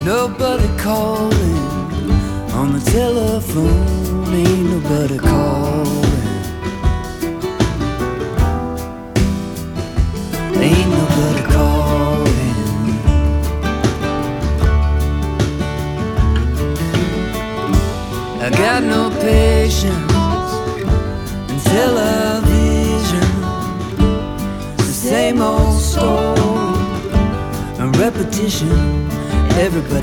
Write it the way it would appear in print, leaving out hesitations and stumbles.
Nobody calling on the telephone, ain't nobody calling, ain't nobody calling. I got no patience in television, the same old story, a repetition. Everybody